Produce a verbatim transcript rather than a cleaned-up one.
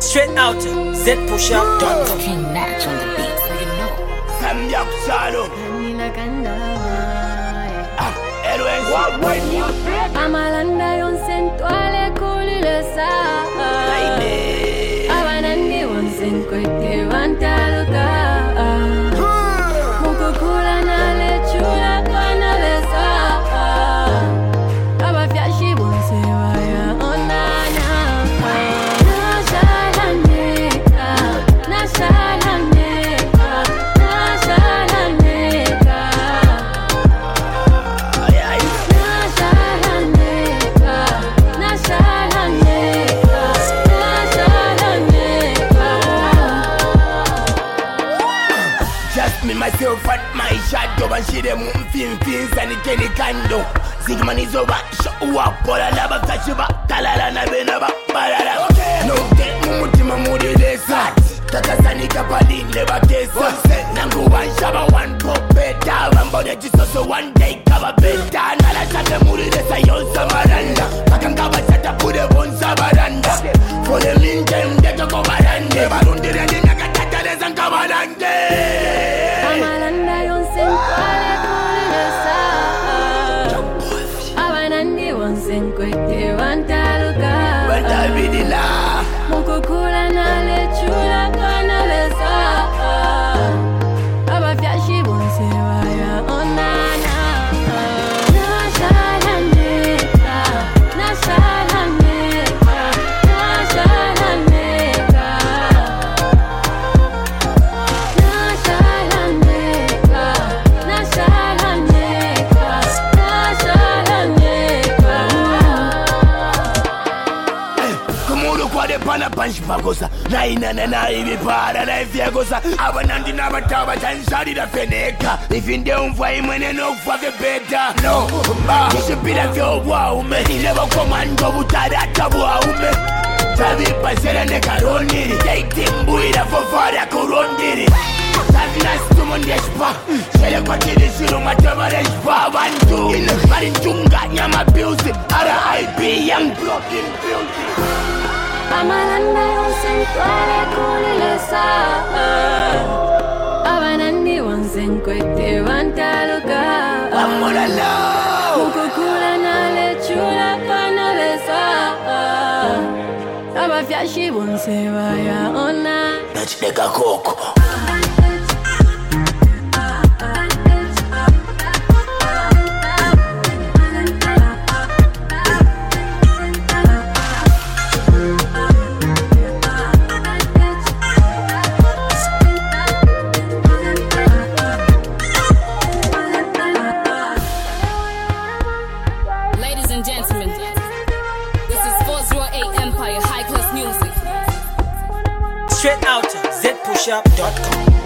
Straight out Z Pushup dot com. King Natch on the beat, so you know. Sam Yak Salo. Ah, Edwin. What when you say? Amalanda yon sentuale kulilesa. Baby. Abanandi yon senkwete vantaluka. Mukukula na lechula kana besa. Abafyashi bonse waya onana. Nashalaneka, nashalaneka, nashalaneka. Just me, myself, and my shadow, and she them fin fins and the Kenny Kando. Sigman is over, show up, but I never touch you back. Talala na benaba, barara. No get mutima moody desert. Tata Sanika Padin, never case. Nangu one shaba, one pop better. One body just so one day cover better. Nala shata moody desa, yon samaranda. Pakangaba shata put a bon sabaranda. For the meantime, they go barande. Barundi ready, nakatata desan kabarande. Amalanda yon sentuale kulilesa. Abanandi yon senkwete vantaluka. Batabidila. Mukukula na lechula kana besa. Abafyashi bonse waya onana. Nashalaneka, nashalaneka, nashalaneka. Nashalaneka, nashalaneka, nashalaneka. Kumudu kwa de pana punch pagosa. Na ina na na ibi para na ifyagosa. Abanandi na bataba chanshari da feneka. Ifinde umfwa imwene no fuck it better. No, ah, you should be the girl wow me. Never commando butada tabua ume. Tavi pasera ne karondiri. Dating buida for fara kurondiri. Tavi na stumo ndeshpa. Shele kwa kidi shiru mataba reshpa. Bantu, ina karintunga nyama beauty. R I P young blood in beauty. Amalanda yon sentuale kulilesa. Abanandi yon senkwete vantaluka. Amorala. Mukukula na lechula kana besa. Abafyashi bonse waya ona. Nachideka koko. Ladies and gentlemen, this is four oh eight Empire High Class Music. Straight out Z Pushup dot com.